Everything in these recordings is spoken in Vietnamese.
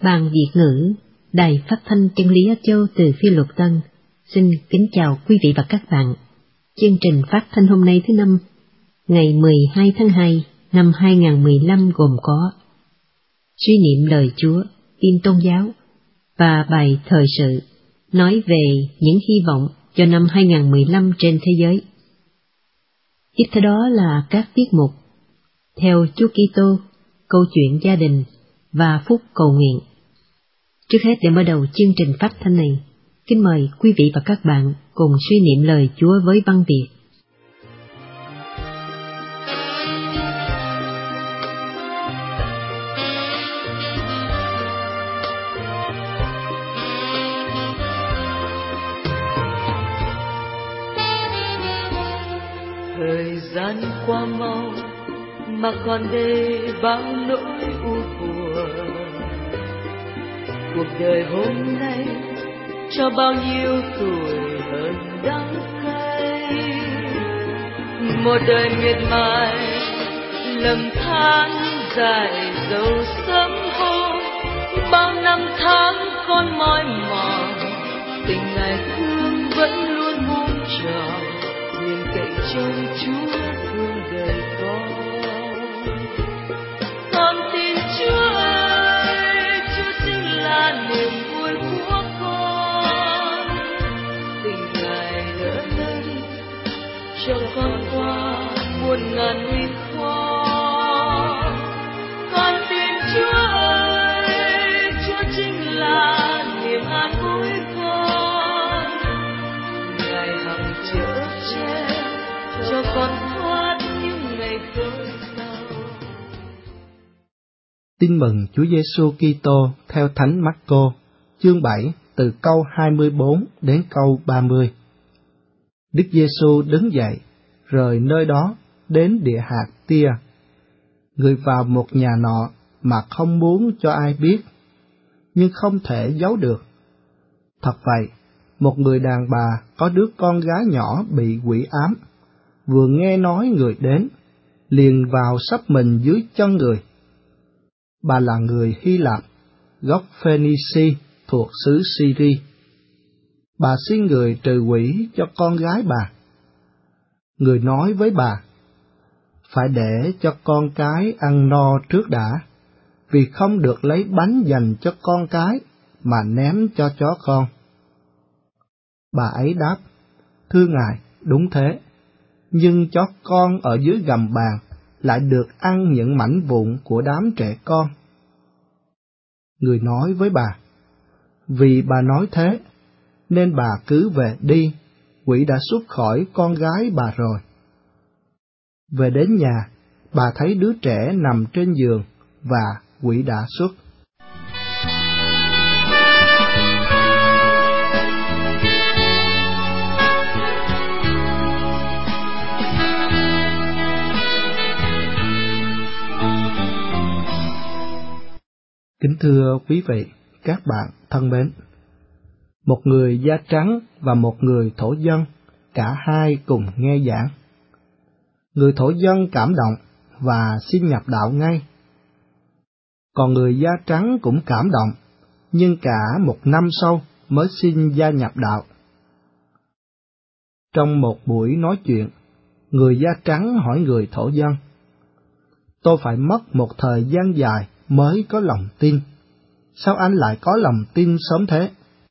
Ban Việt ngữ, Đài Phát thanh Chân lý Á Châu từ Phi Luật Tân, xin kính chào quý vị và các bạn. Chương trình phát thanh hôm nay thứ Năm, ngày 12 tháng 2 năm 2015 gồm có suy niệm lời Chúa, tin tôn giáo và bài thời sự nói về những hy vọng cho năm 2015 trên thế giới. Tiếp theo đó là các tiết mục theo Chúa Kitô, câu chuyện gia đình và phút cầu nguyện. Trước hết, để mở đầu chương trình phát thanh này, kính mời quý vị và các bạn cùng suy niệm lời Chúa với văn Việt. Thời gian qua mau mà còn đây bao nỗi u buồn. Cuộc đời hôm nay cho bao nhiêu tuổi hơn đắng cay. Một đời miệt mài lầm than dài dầu sớm hôm. Bao năm tháng con mỏi mòn, tình ngài thương vẫn luôn muôn tròn. Nhìn cậy trông Chúa thương đời con tin Chúa ơi, Chúa chính là niềm vui của con. Tình ngài đỡ lấy cho con qua muôn ngàn nguy khó. Con tin Chúa ơi, Chúa chính là niềm an ủi con. Ngài hằng chở che cho con thoát những ngày cơn đau. Tin mừng Chúa Giêsu Kitô theo Thánh Mác-cô, chương 7, từ câu 24 đến câu 30. Đức Giêsu đứng dậy, rời nơi đó đến địa hạt Tia. Người vào một nhà nọ mà không muốn cho ai biết, nhưng không thể giấu được. Thật vậy, một người đàn bà có đứa con gái nhỏ bị quỷ ám, vừa nghe nói người đến, liền vào sắp mình dưới chân người. Bà là người Hy Lạp, gốc Phoenici thuộc xứ Syri. Bà xin người trừ quỷ cho con gái bà. Người nói với bà, phải để cho con cái ăn no trước đã, vì không được lấy bánh dành cho con cái mà ném cho chó con. Bà ấy đáp, thưa ngài, đúng thế, nhưng chó con ở dưới gầm bàn lại được ăn những mảnh vụn của đám trẻ con. Người nói với bà, vì bà nói thế, nên bà cứ về đi, quỷ đã xuất khỏi con gái bà rồi. Về đến nhà, bà thấy đứa trẻ nằm trên giường và quỷ đã xuất. Kính thưa quý vị, các bạn thân mến, một người da trắng và một người thổ dân, cả hai cùng nghe giảng. Người thổ dân cảm động và xin nhập đạo ngay. Còn người da trắng cũng cảm động, nhưng cả một năm sau mới xin gia nhập đạo. Trong một buổi nói chuyện, người da trắng hỏi người thổ dân, tôi phải mất một thời gian dài mới có lòng tin. Sao anh lại có lòng tin sớm thế?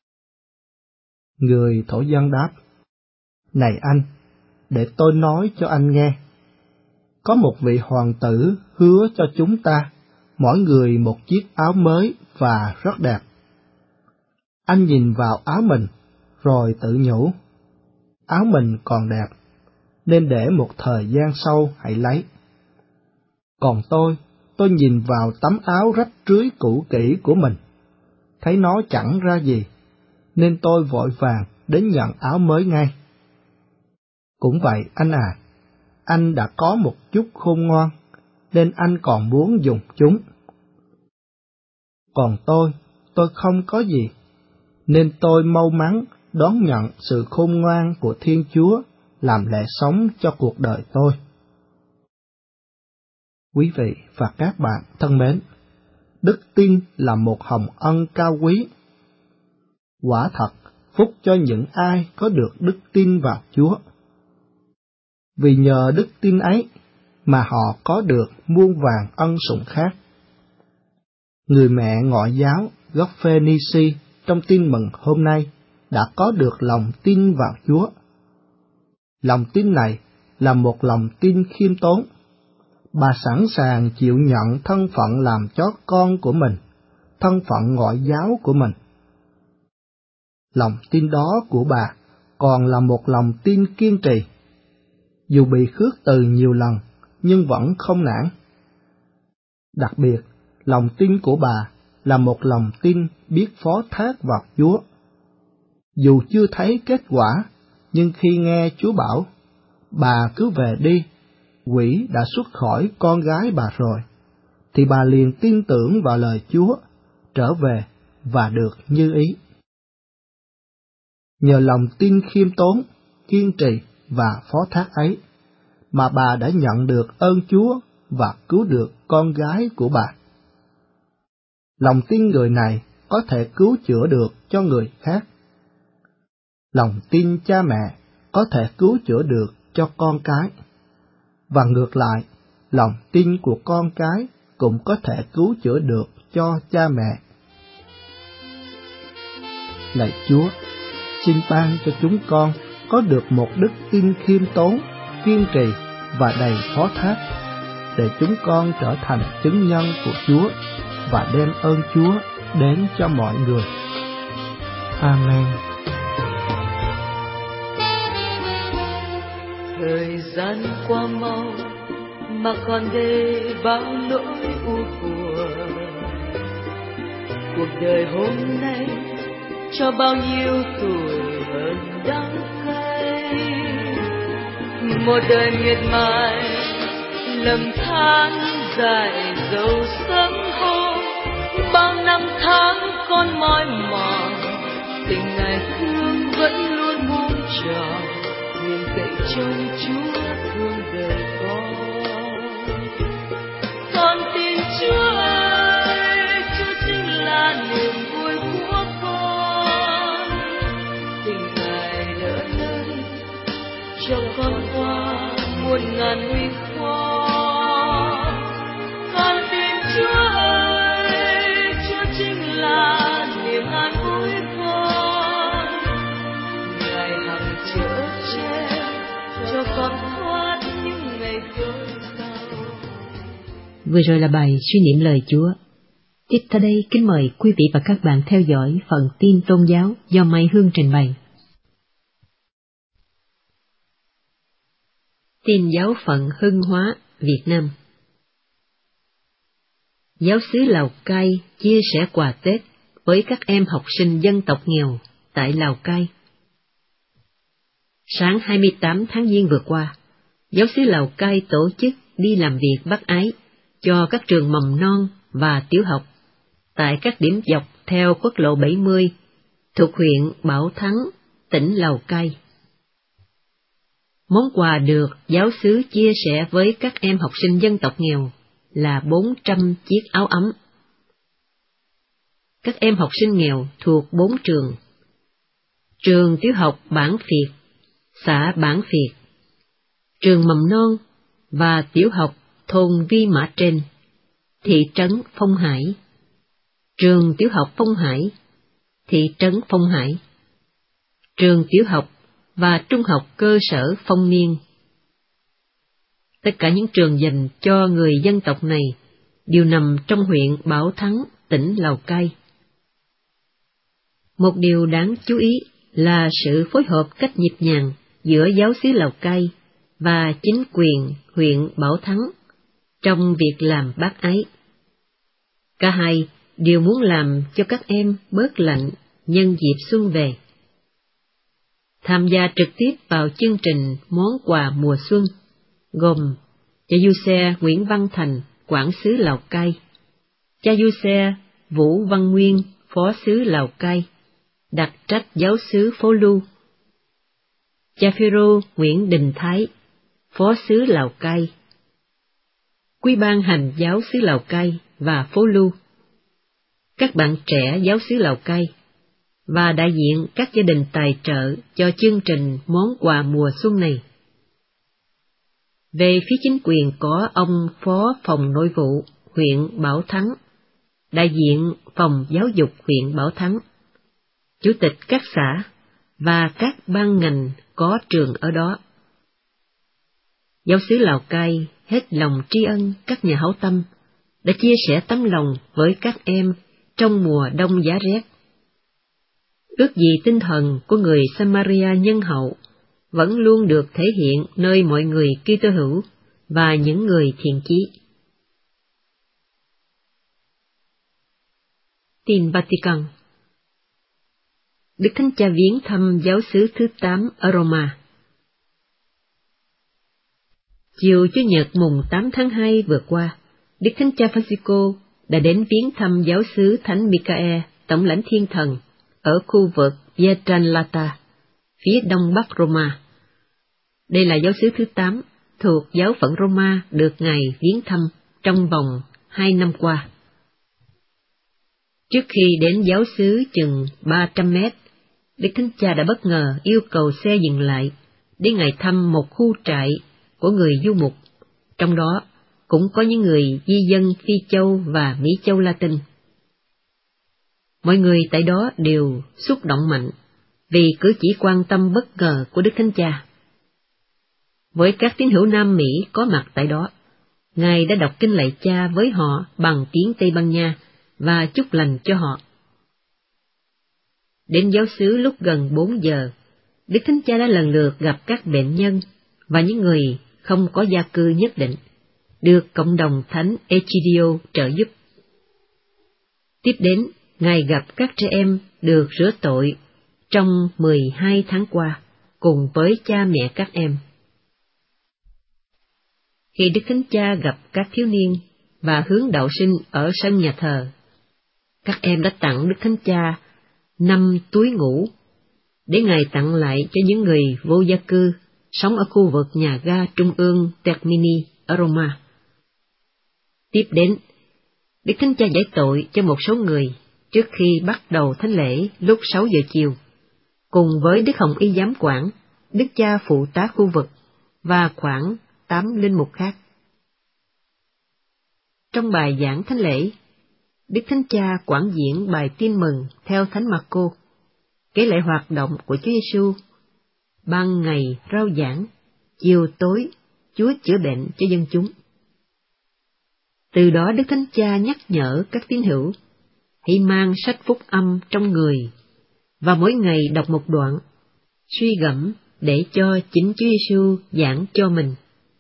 Người thổ dân đáp, này anh, để tôi nói cho anh nghe. Có một vị hoàng tử hứa cho chúng ta, mỗi người một chiếc áo mới và rất đẹp. Anh nhìn vào áo mình, rồi tự nhủ, áo mình còn đẹp, nên để một thời gian sau hãy lấy. Còn tôi nhìn vào tấm áo rách rưới cũ kỹ của mình, thấy nó chẳng ra gì, nên tôi vội vàng đến nhận áo mới ngay. Cũng vậy anh à, anh đã có một chút khôn ngoan, nên anh còn muốn dùng chúng. Còn tôi không có gì, nên tôi mau mắn đón nhận sự khôn ngoan của Thiên Chúa làm lẽ sống cho cuộc đời tôi. Quý vị và các bạn thân mến, đức tin là một hồng ân cao quý. Quả thật, phúc cho những ai có được đức tin vào Chúa. Vì nhờ đức tin ấy mà họ có được muôn vàn ân sủng khác. Người mẹ ngoại giáo gốc Phoenici trong tin mừng hôm nay đã có được lòng tin vào Chúa. Lòng tin này là một lòng tin khiêm tốn. Bà sẵn sàng chịu nhận thân phận làm chó con của mình, thân phận ngoại giáo của mình. Lòng tin đó của bà còn là một lòng tin kiên trì. Dù bị khước từ nhiều lần, nhưng vẫn không nản. Đặc biệt, lòng tin của bà là một lòng tin biết phó thác vào Chúa. Dù chưa thấy kết quả, nhưng khi nghe Chúa bảo, bà cứ về đi, quỷ đã xuất khỏi con gái bà rồi, thì bà liền tin tưởng vào lời Chúa, trở về và được như ý. Nhờ lòng tin khiêm tốn, kiên trì và phó thác ấy, mà bà đã nhận được ơn Chúa và cứu được con gái của bà. Lòng tin người này có thể cứu chữa được cho người khác. Lòng tin cha mẹ có thể cứu chữa được cho con cái. Và ngược lại, lòng tin của con cái cũng có thể cứu chữa được cho cha mẹ. Lạy Chúa, xin ban cho chúng con có được một đức tin khiêm tốn, kiên trì và đầy phó thác, để chúng con trở thành chứng nhân của Chúa và đem ơn Chúa đến cho mọi người. Amen. Thời gian qua mau mà còn đây bao nỗi u buồn. Cuộc đời hôm nay cho bao nhiêu tuổi hơn đắng cay. Một đời miệt mài lầm than dài dầu sớm hôm. Bao năm tháng con mỏi mòn, tình ngài thương vẫn luôn muôn tròn. Nguyện cậy trông Chúa thương đời con. Con tin Chúa ơi, Chúa chính là niềm vui của con. Tình ngài đỡ lớn cho con qua muôn ngàn nguy khó. Con tin Chúa ơi, Chúa chính là niềm an ủi con. Ngài hằng chở che cho con thoát những ngày tối tăm. Vừa rồi là bài suy niệm lời Chúa. Tiếp theo đây kính mời quý vị và các bạn theo dõi phần tin tôn giáo do Mai Hương trình bày. Tin giáo phận Hưng Hóa, Việt Nam. Giáo xứ Lào Cai chia sẻ quà Tết với các em học sinh dân tộc nghèo tại Lào Cai. Sáng 28 tháng Giêng vừa qua, giáo xứ Lào Cai tổ chức đi làm việc bác ái cho các trường mầm non và tiểu học tại các điểm dọc theo quốc lộ 70 thuộc huyện Bảo Thắng, tỉnh Lào Cai. Món quà được giáo xứ chia sẻ với các em học sinh dân tộc nghèo là 400 chiếc áo ấm. Các em học sinh nghèo thuộc 4 trường: trường tiểu học Bản Phiệt, xã Bản Phiệt, trường mầm non và tiểu học thôn Vi Mã Trên, thị trấn Phong Hải, trường tiểu học Phong Hải, thị trấn Phong Hải, trường tiểu học và trung học cơ sở Phong Niên. Tất cả những trường dành cho người dân tộc này đều nằm trong huyện Bảo Thắng, tỉnh Lào Cai. Một điều đáng chú ý là sự phối hợp cách nhịp nhàng giữa giáo xứ Lào Cai và chính quyền huyện Bảo Thắng trong việc làm bác ái. Cả hai đều muốn làm cho các em bớt lạnh nhân dịp xuân về. Tham gia trực tiếp vào chương trình món quà mùa xuân gồm cha du xe Nguyễn Văn Thành, quản xứ Lào Cai, cha du xe Vũ Văn Nguyên, phó xứ Lào Cai, đặc trách giáo xứ Phố Lu, cha Phêrô Nguyễn Đình Thái, phó xứ Lào Cai, quý ban hành giáo xứ Lào Cai và Phố Lu, các bạn trẻ giáo xứ Lào Cai và đại diện các gia đình tài trợ cho chương trình món quà mùa xuân này. Về phía chính quyền có ông Phó Phòng Nội vụ huyện Bảo Thắng, đại diện Phòng Giáo dục huyện Bảo Thắng, chủ tịch các xã và các ban ngành có trường ở đó. Giáo xứ Lào Cai hết lòng tri ân các nhà hảo tâm đã chia sẻ tấm lòng với các em trong mùa đông giá rét. Ước gì tinh thần của người Samaria nhân hậu vẫn luôn được thể hiện nơi mọi người Kitô hữu và những người thiện chí. Tin Vatican. Đức Thánh Cha viếng thăm giáo xứ thứ 8 ở Roma. Chiều Chủ nhật mùng 8 tháng 2 vừa qua, Đức Thánh Cha Francisco đã đến viếng thăm giáo xứ Thánh Michael, Tổng lãnh Thiên Thần, ở khu vực Pietralata, phía đông bắc Roma. Đây là giáo xứ thứ 8 thuộc giáo phận Roma được Ngài viếng thăm trong vòng 2 năm qua. Trước khi đến giáo xứ chừng 300 mét, Đức Thánh Cha đã bất ngờ yêu cầu xe dừng lại để Ngài thăm một khu trại của người du mục, trong đó cũng có những người di dân Phi Châu và Mỹ Châu Latin. Mọi người tại đó đều xúc động mạnh vì cử chỉ quan tâm bất ngờ của Đức Thánh Cha. Với các tín hữu Nam Mỹ có mặt tại đó, Ngài đã đọc kinh lạy Cha với họ bằng tiếng Tây Ban Nha và chúc lành cho họ. Đến giáo xứ lúc gần 4 giờ, Đức Thánh Cha đã lần lượt gặp các bệnh nhân và những người không có gia cư nhất định, được cộng đồng Thánh Egidio trợ giúp. Tiếp đến, Ngài gặp các trẻ em được rửa tội trong 12 tháng qua, cùng với cha mẹ các em. Khi Đức Thánh Cha gặp các thiếu niên và hướng đạo sinh ở sân nhà thờ, các em đã tặng Đức Thánh Cha 5 túi ngủ, để Ngài tặng lại cho những người vô gia cư sống ở khu vực nhà ga trung ương Termini ở Roma. Tiếp đến, Đức Thánh Cha giải tội cho một số người trước khi bắt đầu thánh lễ lúc 6 giờ chiều, cùng với Đức Hồng Y Giám quản, Đức Cha Phụ tá khu vực và khoảng 8 linh mục khác. Trong bài giảng thánh lễ, Đức Thánh Cha quảng diễn bài tin mừng theo Thánh Marco, kể lại hoạt động của Chúa Giêsu. Ban ngày rao giảng, chiều tối Chúa chữa bệnh cho dân chúng. Từ đó Đức Thánh Cha nhắc nhở các tín hữu hãy mang sách phúc âm trong người và mỗi ngày đọc một đoạn, suy gẫm để cho chính Chúa Giêsu giảng cho mình.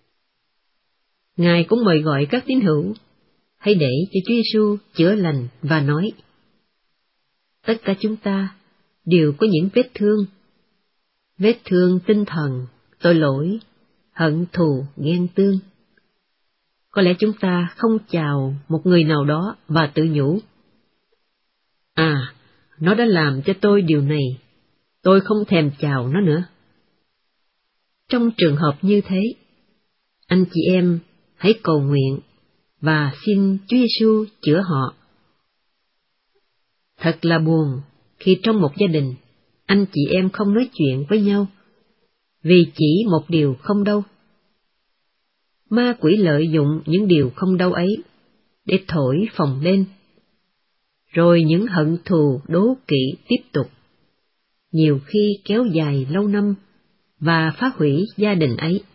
Ngài cũng mời gọi các tín hữu hãy để cho Chúa Giêsu chữa lành và nói: tất cả chúng ta đều có những vết thương tinh thần, tội lỗi, hận thù, ghen tương. Có lẽ chúng ta không chào một người nào đó và tự nhủ: nó đã làm cho tôi điều này, tôi không thèm chào nó nữa. Trong trường hợp như thế, anh chị em hãy cầu nguyện và xin Chúa Giêsu chữa họ. Thật là buồn khi trong một gia đình, anh chị em không nói chuyện với nhau, vì chỉ một điều không đâu. Ma quỷ lợi dụng những điều không đâu ấy để thổi phồng lên, rồi những hận thù đố kỵ tiếp tục, nhiều khi kéo dài lâu năm và phá hủy gia đình ấy.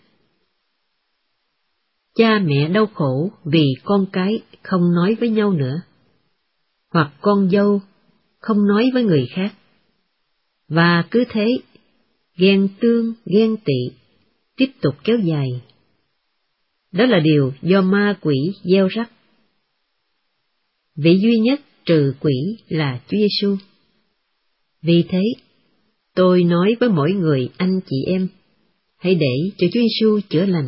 Cha mẹ đau khổ vì con cái không nói với nhau nữa, hoặc con dâu không nói với người khác, và cứ thế ghen tương, ghen tị tiếp tục kéo dài. Đó là điều do ma quỷ gieo rắc. Vị duy nhất trừ quỷ là Chúa Giêsu. Vì thế, tôi nói với mỗi người anh chị em, hãy để cho Chúa Giêsu chữa lành.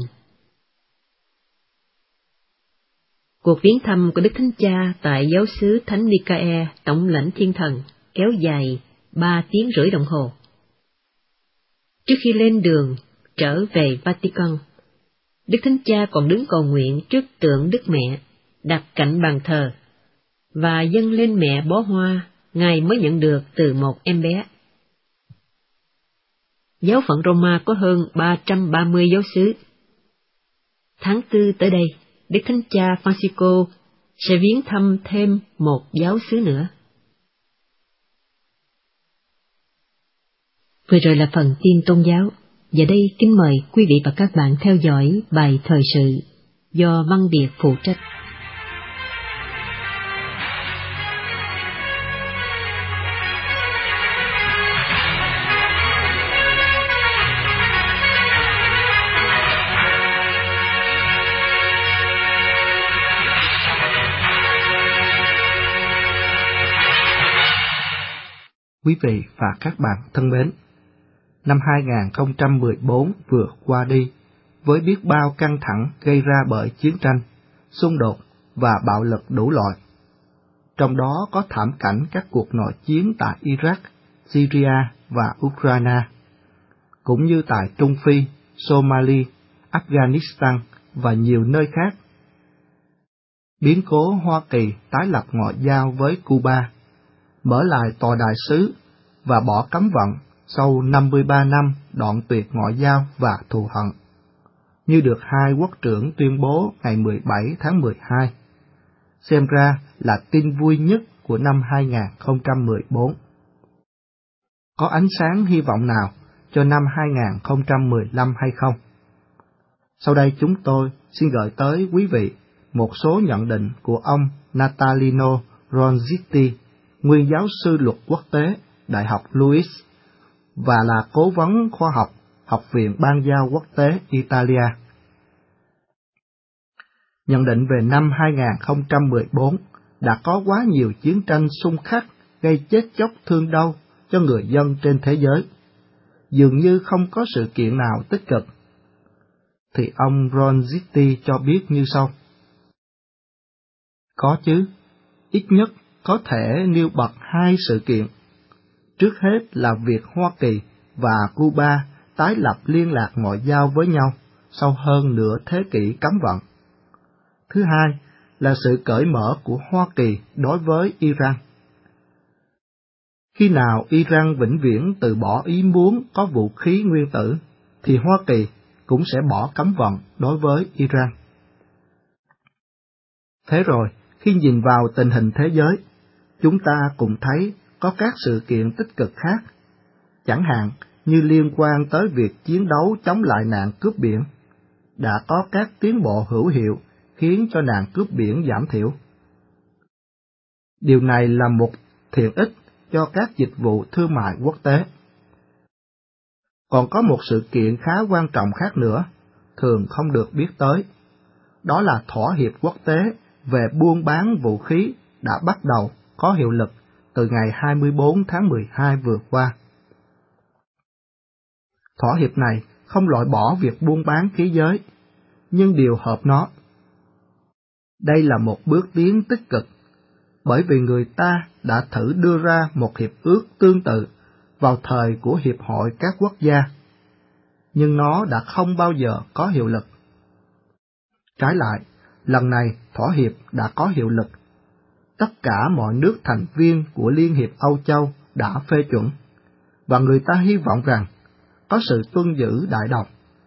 Cuộc viếng thăm của Đức Thánh Cha tại giáo xứ Thánh Michael, Tổng lãnh Thiên Thần, kéo dài 3 tiếng rưỡi đồng hồ. Trước khi lên đường trở về Vatican, Đức Thánh Cha còn đứng cầu nguyện trước tượng Đức Mẹ đặt cạnh bàn thờ, và dâng lên mẹ bó hoa Ngài mới nhận được từ một em bé. Giáo phận Roma có hơn 330 giáo xứ. Tháng 4 tới đây, Đức Thánh Cha Francisco sẽ viếng thăm thêm một giáo xứ nữa. Vừa rồi là phần tin tôn giáo, và đây kính mời quý vị và các bạn theo dõi bài thời sự do Văn Biệt phụ trách. Quý vị và các bạn thân mến, năm 2014 vừa qua đi, với biết bao căng thẳng gây ra bởi chiến tranh, xung đột và bạo lực đủ loại. Trong đó có thảm cảnh các cuộc nội chiến tại Iraq, Syria và Ukraine, cũng như tại Trung Phi, Somalia, Afghanistan và nhiều nơi khác. Biến cố Hoa Kỳ tái lập ngoại giao với Cuba, mở lại tòa đại sứ và bỏ cấm vận sau 53 năm đoạn tuyệt ngoại giao và thù hận, như được hai quốc trưởng tuyên bố ngày 17 tháng 12, xem ra là tin vui nhất của năm 2014. Có ánh sáng hy vọng nào cho năm 2015 hay không? Sau đây chúng tôi xin gửi tới quý vị một số nhận định của ông Natalino Ronzitti, nguyên giáo sư luật quốc tế Đại học Louis và là cố vấn khoa học Học viện Ban giao quốc tế Italia. Nhận định về năm 2014 đã có quá nhiều chiến tranh xung khắc gây chết chóc thương đau cho người dân trên thế giới, dường như không có sự kiện nào tích cực. Thì ông Ronzitti cho biết như sau. Có chứ, ít nhất có thể nêu bật hai sự kiện. Trước hết là việc Hoa Kỳ và Cuba tái lập liên lạc ngoại giao với nhau sau hơn nửa thế kỷ cấm vận. Thứ hai là sự cởi mở của Hoa Kỳ đối với Iran. Khi nào Iran vĩnh viễn từ bỏ ý muốn có vũ khí nguyên tử, thì Hoa Kỳ cũng sẽ bỏ cấm vận đối với Iran. Thế rồi, khi nhìn vào tình hình thế giới, chúng ta cũng thấy có các sự kiện tích cực khác, chẳng hạn như liên quan tới việc chiến đấu chống lại nạn cướp biển, đã có các tiến bộ hữu hiệu khiến cho nạn cướp biển giảm thiểu. Điều này là một tiện ích cho các dịch vụ thương mại quốc tế. Còn có một sự kiện khá quan trọng khác nữa, thường không được biết tới, đó là thỏa hiệp quốc tế về buôn bán vũ khí đã bắt đầu có hiệu lực từ ngày 24 tháng 12 vừa qua. Thỏa hiệp này không loại bỏ việc buôn bán khí giới, nhưng điều hợp nó. Đây là một bước tiến tích cực, bởi vì người ta đã thử đưa ra một hiệp ước tương tự vào thời của Hiệp hội các quốc gia, nhưng nó đã không bao giờ có hiệu lực. Trái lại, lần này thỏa hiệp đã có hiệu lực. Tất cả mọi nước thành viên của Liên hiệp Âu Châu đã phê chuẩn, và người ta hy vọng rằng có sự tuân giữ đại đồng.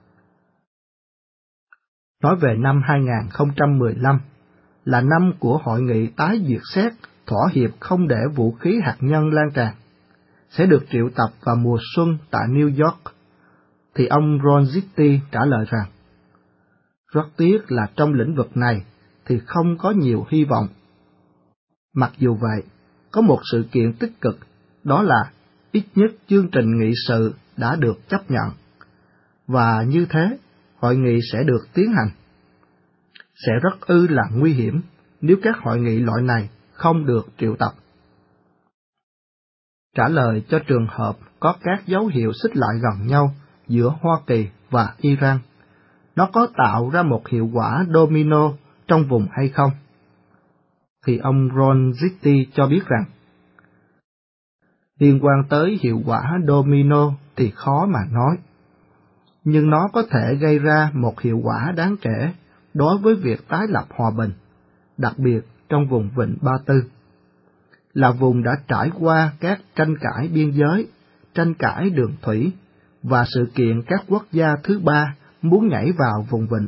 Nói về năm 2015, là năm của hội nghị tái duyệt xét thỏa hiệp không để vũ khí hạt nhân lan tràn, sẽ được triệu tập vào mùa xuân tại New York, thì ông Ronzitti trả lời rằng, rất tiếc là trong lĩnh vực này thì không có nhiều hy vọng. Mặc dù vậy, có một sự kiện tích cực, đó là ít nhất chương trình nghị sự đã được chấp nhận, và như thế, hội nghị sẽ được tiến hành. Sẽ rất là nguy hiểm nếu các hội nghị loại này không được triệu tập. Trả lời cho trường hợp có các dấu hiệu xích lại gần nhau giữa Hoa Kỳ và Iran, nó có tạo ra một hiệu quả domino trong vùng hay không? Thì ông Ronzitti cho biết rằng, liên quan tới hiệu quả domino thì khó mà nói, nhưng nó có thể gây ra một hiệu quả đáng kể đối với việc tái lập hòa bình, đặc biệt trong vùng Vịnh Ba Tư. là vùng đã trải qua các tranh cãi biên giới, tranh cãi đường thủy và sự kiện các quốc gia thứ ba muốn nhảy vào vùng vịnh.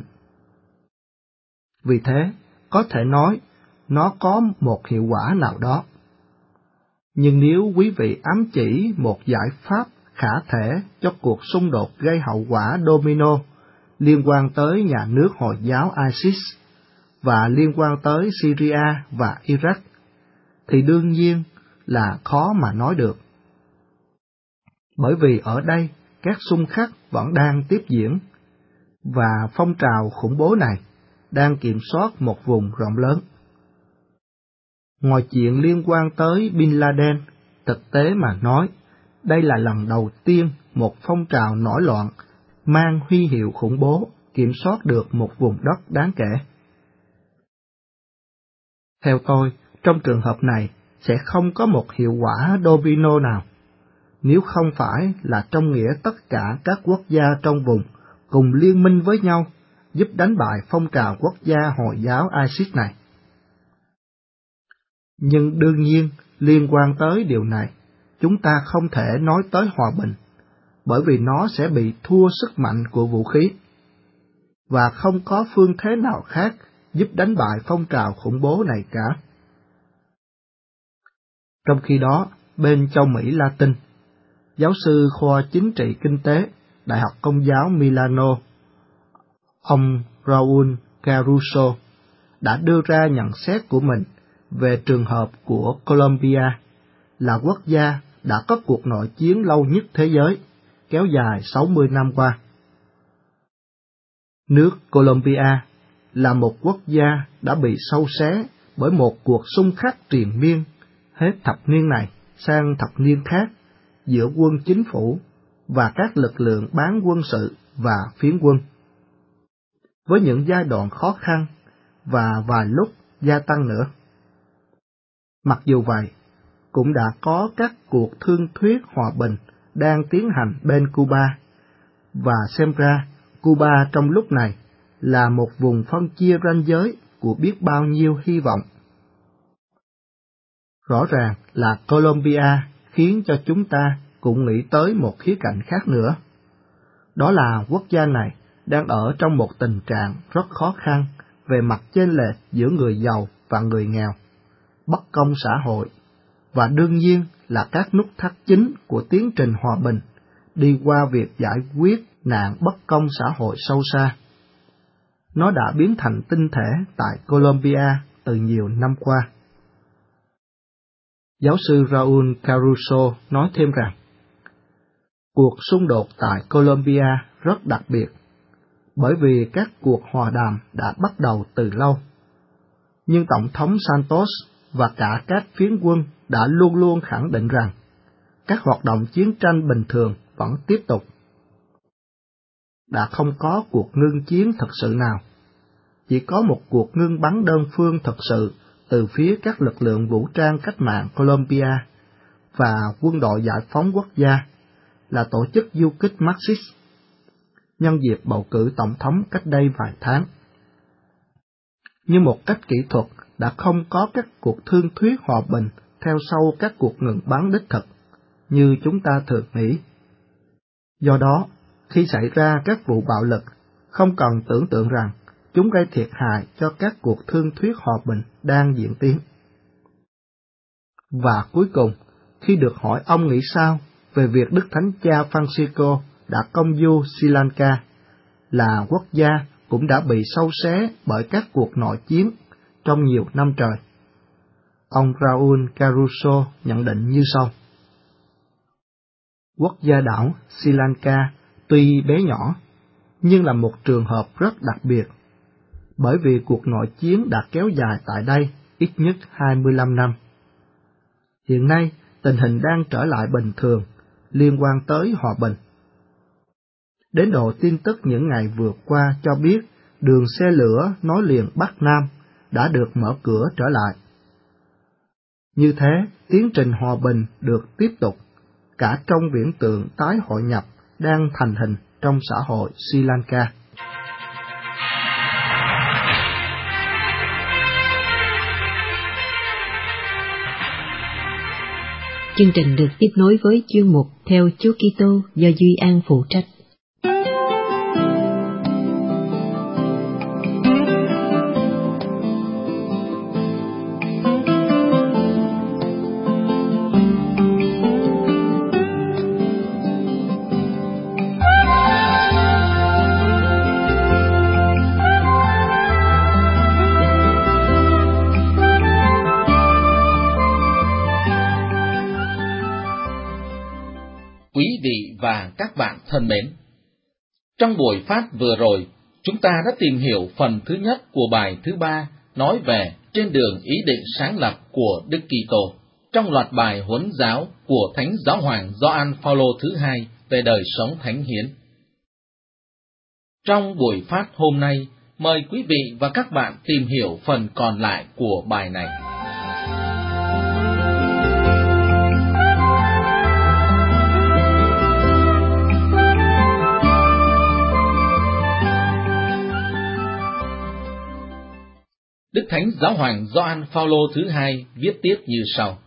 Vì thế, có thể nói nó có một hiệu quả nào đó. Nhưng nếu quý vị ám chỉ một giải pháp khả thể cho cuộc xung đột gây hậu quả domino liên quan tới nhà nước Hồi giáo ISIS và liên quan tới Syria và Iraq, thì đương nhiên là khó mà nói được. Bởi vì ở đây các xung khắc vẫn đang tiếp diễn, và phong trào khủng bố này đang kiểm soát một vùng rộng lớn. Ngoài chuyện liên quan tới Bin Laden, thực tế mà nói, đây là lần đầu tiên một phong trào nổi loạn mang huy hiệu khủng bố kiểm soát được một vùng đất đáng kể. Theo tôi, trong trường hợp này sẽ không có một hiệu quả domino nào, nếu không phải là trong nghĩa tất cả các quốc gia trong vùng cùng liên minh với nhau giúp đánh bại phong trào quốc gia Hồi giáo ISIS này. Nhưng đương nhiên, liên quan tới điều này, chúng ta không thể nói tới hòa bình, bởi vì nó sẽ bị thua sức mạnh của vũ khí, và không có phương thế nào khác giúp đánh bại phong trào khủng bố này cả. Trong khi đó, bên châu Mỹ Latin, giáo sư khoa chính trị kinh tế, Đại học Công giáo Milano, ông Raúl Caruso, đã đưa ra nhận xét của mình về trường hợp của Colombia, là quốc gia đã có cuộc nội chiến lâu nhất thế giới, kéo dài 60 năm qua. Nước Colombia là một quốc gia đã bị sâu xé bởi một cuộc xung khắc triền miên hết thập niên này sang thập niên khác giữa quân chính phủ và các lực lượng bán quân sự và phiến quân, với những giai đoạn khó khăn và vài lúc gia tăng nữa. Mặc dù vậy, cũng đã có các cuộc thương thuyết hòa bình đang tiến hành bên Cuba, và xem ra Cuba trong lúc này là một vùng phân chia ranh giới của biết bao nhiêu hy vọng. Rõ ràng là Colombia khiến cho chúng ta cũng nghĩ tới một khía cạnh khác nữa. Đó là quốc gia này đang ở trong một tình trạng rất khó khăn về mặt chênh lệch giữa người giàu và người nghèo, bất công xã hội, và đương nhiên là các nút thắt chính của tiến trình hòa bình đi qua việc giải quyết nạn bất công xã hội sâu xa. Nó đã biến thành tinh thể tại Colombia từ nhiều năm qua. Giáo sư Raúl Caruso nói thêm rằng, cuộc xung đột tại Colombia rất đặc biệt, bởi vì các cuộc hòa đàm đã bắt đầu từ lâu. Nhưng Tổng thống Santos và cả các phiến quân đã luôn luôn khẳng định rằng các hoạt động chiến tranh bình thường vẫn tiếp tục. Đã không có cuộc ngưng chiến thực sự nào, chỉ có một cuộc ngưng bắn đơn phương thực sự từ phía các lực lượng vũ trang cách mạng Colombia và quân đội giải phóng quốc gia, là tổ chức du kích Marxist, nhân dịp bầu cử tổng thống cách đây vài tháng. Như một cách kỹ thuật, đã không có các cuộc thương thuyết hòa bình theo sau các cuộc ngừng bắn đích thực, như chúng ta thường nghĩ. Do đó, khi xảy ra các vụ bạo lực, không cần tưởng tượng rằng chúng gây thiệt hại cho các cuộc thương thuyết hòa bình đang diễn tiến. Và cuối cùng, khi được hỏi ông nghĩ sao về việc Đức Thánh Cha Francisco đã công du Sri Lanka, là quốc gia cũng đã bị sâu xé bởi các cuộc nội chiến trong nhiều năm trời, ông Raúl Caruso nhận định như sau. Quốc gia đảo Sri Lanka tuy bé nhỏ, nhưng là một trường hợp rất đặc biệt, bởi vì cuộc nội chiến đã kéo dài tại đây ít nhất 25 năm. Hiện nay, tình hình đang trở lại bình thường liên quan tới hòa bình. Đến độ tin tức những ngày vừa qua cho biết đường xe lửa nối liền Bắc Nam đã được mở cửa trở lại. Như thế, tiến trình hòa bình được tiếp tục, cả trong viễn tượng tái hội nhập đang thành hình trong xã hội Sri Lanka. Chương trình được tiếp nối với chuyên mục Theo Chúa Kitô do Duy An phụ trách. Quý vị và các bạn thân mến, trong buổi phát vừa rồi, chúng ta đã tìm hiểu phần thứ nhất của bài thứ 3 nói về trên đường ý định sáng lập của Đức Kitô trong loạt bài huấn giáo của Thánh Giáo hoàng Gioan Phaolô thứ 2 về đời sống thánh hiến. Trong buổi phát hôm nay, mời quý vị và các bạn tìm hiểu phần còn lại của bài này. Đức Thánh Giáo hoàng Gioan Phaolô thứ 2 viết tiếp như sau.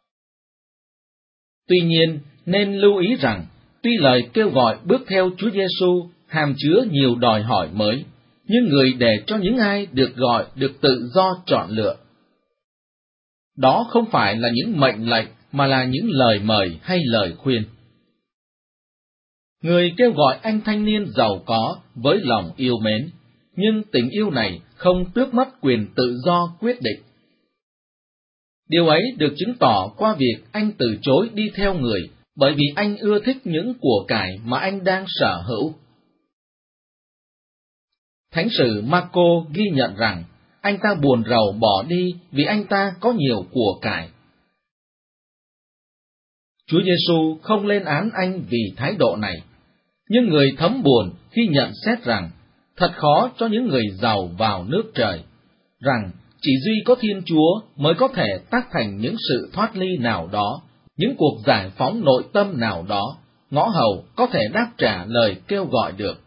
Tuy nhiên, nên lưu ý rằng, tuy lời kêu gọi bước theo Chúa Giêsu hàm chứa nhiều đòi hỏi mới, nhưng người để cho những ai được gọi được tự do chọn lựa. Đó không phải là những mệnh lệnh mà là những lời mời hay lời khuyên. Người kêu gọi anh thanh niên giàu có với lòng yêu mến, nhưng tình yêu này không tước mất quyền tự do quyết định. Điều ấy được chứng tỏ qua việc anh từ chối đi theo người, bởi vì anh ưa thích những của cải mà anh đang sở hữu. Thánh sử Marco ghi nhận rằng, anh ta buồn rầu bỏ đi vì anh ta có nhiều của cải. Chúa Giêsu không lên án anh vì thái độ này, nhưng người thấm buồn khi nhận xét rằng, thật khó cho những người giàu vào nước trời, rằng chỉ duy có Thiên Chúa mới có thể tác thành những sự thoát ly nào đó, những cuộc giải phóng nội tâm nào đó, ngõ hầu có thể đáp trả lời kêu gọi được.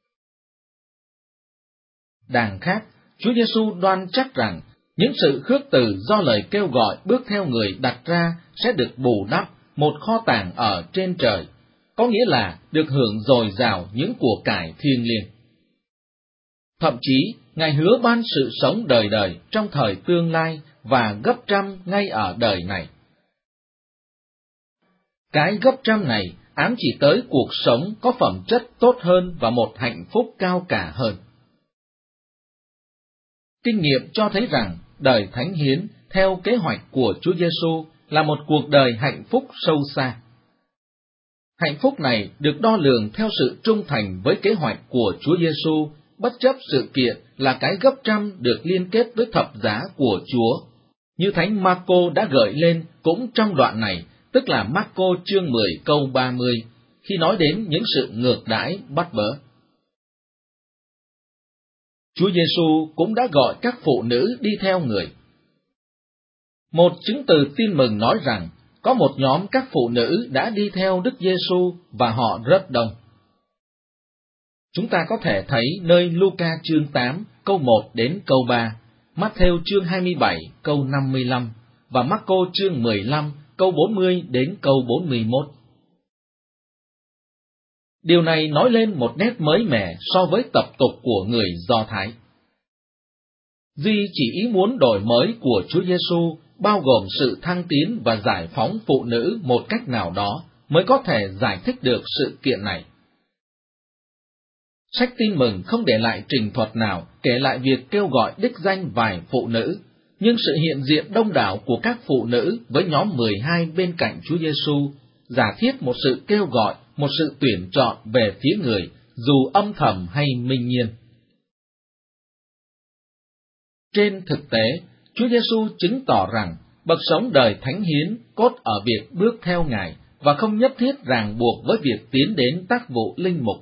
Đằng khác, Chúa Giêsu đoan chắc rằng, những sự khước từ do lời kêu gọi bước theo người đặt ra sẽ được bù đắp một kho tàng ở trên trời, có nghĩa là được hưởng dồi dào những của cải thiêng liêng. Thậm chí, Ngài hứa ban sự sống đời đời trong thời tương lai và gấp trăm ngay ở đời này. Cái gấp trăm này ám chỉ tới cuộc sống có phẩm chất tốt hơn và một hạnh phúc cao cả hơn. Kinh nghiệm cho thấy rằng đời thánh hiến theo kế hoạch của Chúa Giêsu là một cuộc đời hạnh phúc sâu xa. Hạnh phúc này được đo lường theo sự trung thành với kế hoạch của Chúa Giêsu, bất chấp sự kiện là cái gấp trăm được liên kết với thập giá của Chúa, như Thánh Marco đã gợi lên cũng trong đoạn này, tức là Marco chương 10 câu 30, khi nói đến những sự ngược đãi bắt bớ. Chúa Giêsu cũng đã gọi các phụ nữ đi theo người. Một chứng từ tin mừng nói rằng, có một nhóm các phụ nữ đã đi theo Đức Giêsu và họ rất đông. Chúng ta có thể thấy nơi Luca chương 8 câu 1 đến câu 3, Matthew chương 27 câu 55 và Marco chương 15 câu 40 đến câu 41. Điều này nói lên một nét mới mẻ so với tập tục của người Do Thái. Duy chỉ ý muốn đổi mới của Chúa Giêsu bao gồm sự thăng tiến và giải phóng phụ nữ một cách nào đó mới có thể giải thích được sự kiện này. Sách Tin Mừng không để lại trình thuật nào kể lại việc kêu gọi đích danh vài phụ nữ, nhưng sự hiện diện đông đảo của các phụ nữ với nhóm 12 bên cạnh Chúa Giêsu giả thiết một sự kêu gọi, một sự tuyển chọn về phía người, dù âm thầm hay minh nhiên. Trên thực tế, Chúa Giêsu chứng tỏ rằng bậc sống đời thánh hiến cốt ở việc bước theo Ngài và không nhất thiết ràng buộc với việc tiến đến tác vụ linh mục.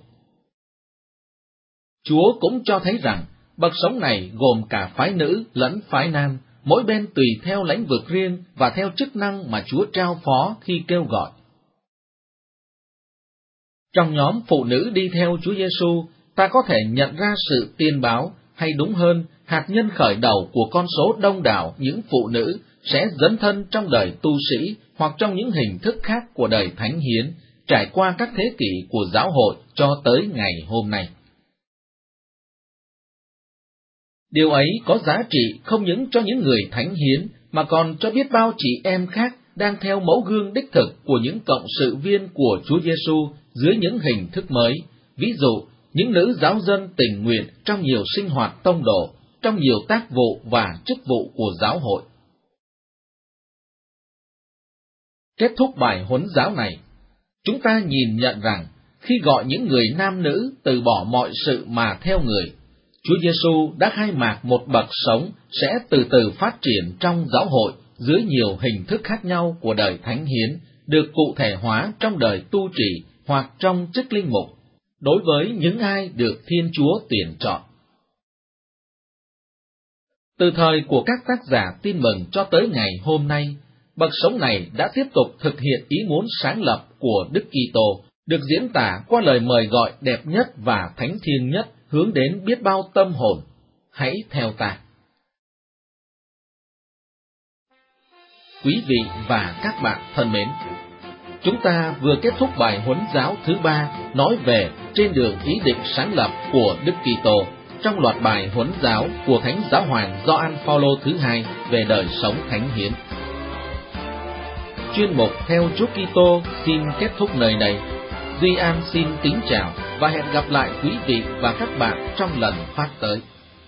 Chúa cũng cho thấy rằng bậc sống này gồm cả phái nữ lẫn phái nam, mỗi bên tùy theo lĩnh vực riêng và theo chức năng mà Chúa trao phó khi kêu gọi. Trong nhóm phụ nữ đi theo Chúa Giêsu, ta có thể nhận ra sự tiên báo, hay đúng hơn, hạt nhân khởi đầu của con số đông đảo những phụ nữ sẽ dấn thân trong đời tu sĩ hoặc trong những hình thức khác của đời thánh hiến, trải qua các thế kỷ của giáo hội cho tới ngày hôm nay. Điều ấy có giá trị không những cho những người thánh hiến, mà còn cho biết bao chị em khác đang theo mẫu gương đích thực của những cộng sự viên của Chúa Giêsu dưới những hình thức mới, ví dụ những nữ giáo dân tình nguyện trong nhiều sinh hoạt tông đồ, trong nhiều tác vụ và chức vụ của giáo hội. Kết thúc bài huấn giáo này, chúng ta nhìn nhận rằng khi gọi những người nam nữ từ bỏ mọi sự mà theo người, Chúa Giêsu đã khai mạc một bậc sống sẽ từ từ phát triển trong giáo hội dưới nhiều hình thức khác nhau của đời thánh hiến, được cụ thể hóa trong đời tu trì hoặc trong chức linh mục, đối với những ai được Thiên Chúa tuyển chọn. Từ thời của các tác giả tin mừng cho tới ngày hôm nay, bậc sống này đã tiếp tục thực hiện ý muốn sáng lập của Đức Kitô, được diễn tả qua lời mời gọi đẹp nhất và thánh thiêng nhất hướng đến biết bao tâm hồn. Hãy theo ta. Quý vị và các bạn thân mến, chúng ta vừa kết thúc bài huấn giáo thứ 3 nói về trên đường ý định sáng lập của Đức Kitô trong loạt bài huấn giáo của Thánh Giáo hoàng Gioan Phaolô thứ 2 về đời sống thánh hiến. Chuyên mục Theo Chúa Kitô xin kết thúc nơi đây. Duy An xin kính chào và hẹn gặp lại quý vị và các bạn trong lần phát tới.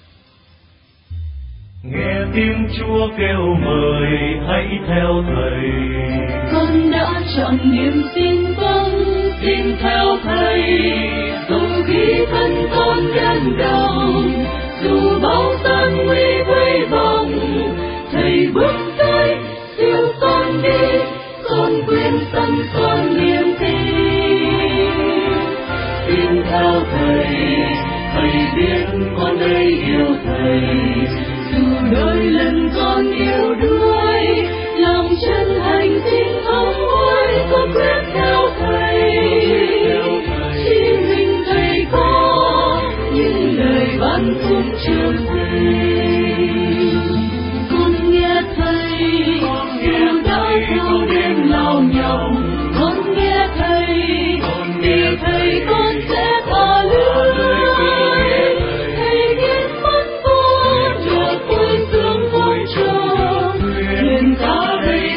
Nghe tiếng Chúa kêu mời hãy theo Thầy. Con đã chọn niềm tin vâng, tin theo Thầy. Dù khi thân con gian đồng, dù bao gian nguy vây vòng, Thầy bước tới siêu con đi, con quyền sẵn son niềm tin. Tin theo Thầy, Thầy biết con đây yêu Thầy. Dù đôi lần con yêu đuối, lòng chân thành tin không nguôi, con quyết theo Thầy. Chỉ mình Thầy có những lời ban phúc trường tình. Con nghe Thầy, dù đã thâu đêm lao nhọc, con nghe Thầy, vì Thầy con sẽ tha lưới. Thầy biết mất con cho vui sướng vui tròn, nguyện ta đây